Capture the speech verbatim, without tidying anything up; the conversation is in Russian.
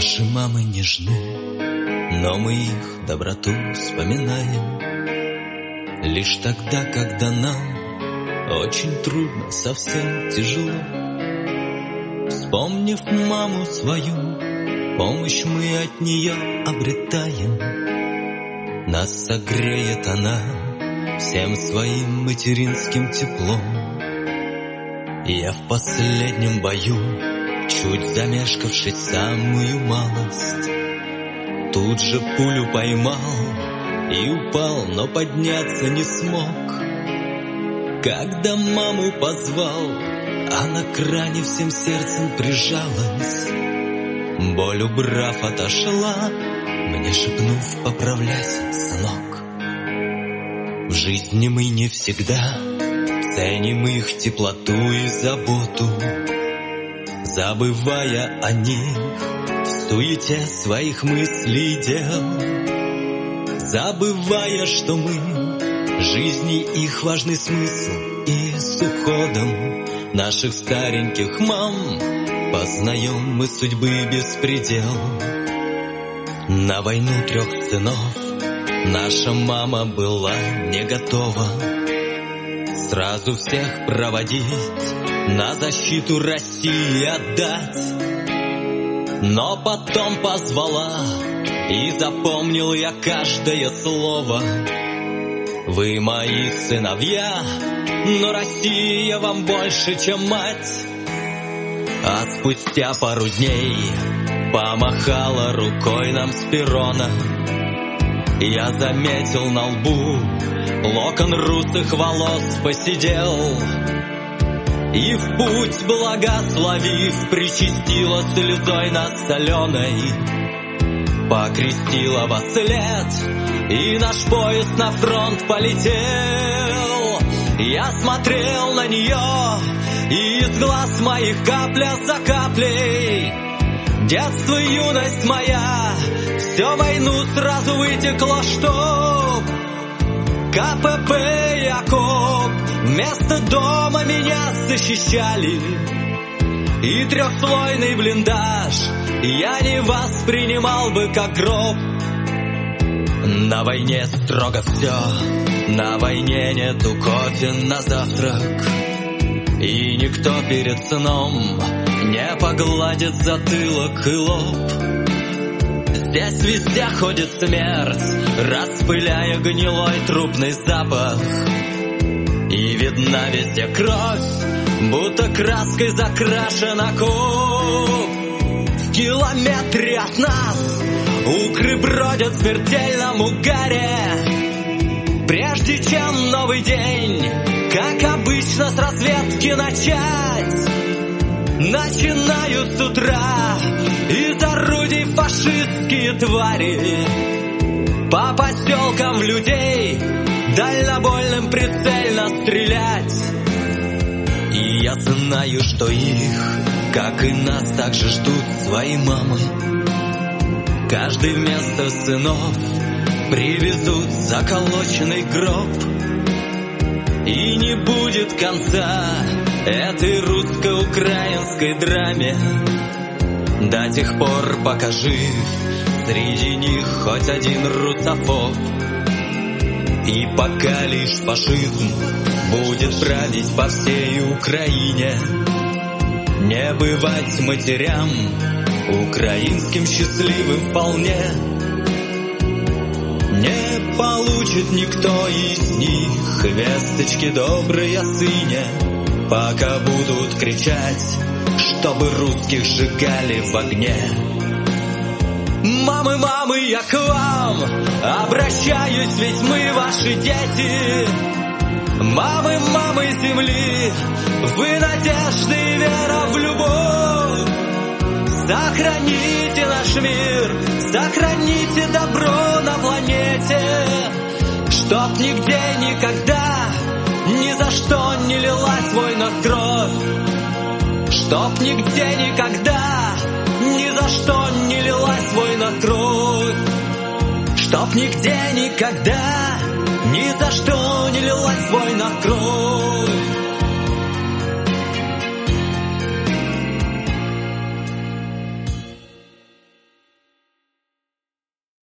Наши мамы нежны, но мы их доброту вспоминаем лишь тогда, когда нам очень трудно, совсем тяжело. Вспомнив маму свою, помощь мы от нее обретаем. Нас согреет она всем своим материнским теплом. Я в последнем бою, чуть замешкавшись самую малость, тут же пулю поймал и упал, но подняться не смог. Когда маму позвал, она к ране всем сердцем прижалась. Боль убрав, отошла, мне шепнув: поправляйся, сынок. В жизни мы не всегда ценим их теплоту и заботу, забывая о них в суете своих мыслей и дел, забывая, что мы жизни их важный смысл, и с уходом наших стареньких мам познаем мы судьбы беспредел. На войну трех сынов наша мама была не готова сразу всех проводить, на защиту России отдать. Но потом позвала, и запомнил я каждое слово: вы мои сыновья, но Россия вам больше, чем мать. А спустя пару дней помахала рукой нам с перрона. Я заметил на лбу локон русых волос поседел, и в путь благословив причастила слезой нас соленой, покрестила во след, и наш поезд на фронт полетел. Я смотрел на нее, и из глаз моих капля за каплей детство и юность моя все войну сразу вытекло, чтоб КПП и окоп вместо дома меня защищали, и трехслойный блиндаж я не воспринимал бы как гроб. На войне строго все, на войне нету кофе на завтрак, и никто перед сном не погладит затылок и лоб. Здесь везде ходит смерть, распыляя гнилой трупный запах, и видна везде кровь, будто краской закрашена куб. В километре от нас укры бродят в смертельном угаре. Прежде чем новый день, как обычно, с разведки начать, начинают с утра из орудий фашистские твари по поселкам в людей дальнобойным прицельно стрелять. И я знаю, что их, как и нас, также ждут свои мамы. Каждый вместо сынов привезут заколоченный гроб, и не будет конца этой русско-украинской драме до тех пор, пока жив среди них хоть один русофоб. И пока лишь фашизм будет править по всей Украине, не бывать матерям украинским счастливым вполне. Не получит никто из них весточки доброй о сыне, пока будут кричать, чтобы русских сжигали в огне. Мамы, мамы, я к вам обращаюсь, ведь мы ваши дети. Мамы, мамы земли, вы надежда и вера в любовь. Сохраните наш мир, сохраните добро на планете, чтоб нигде никогда ни за что не лилась война кровь, чтоб нигде никогда ни за что не лилась война кровь, чтоб нигде никогда ни за что не лилась война кровь.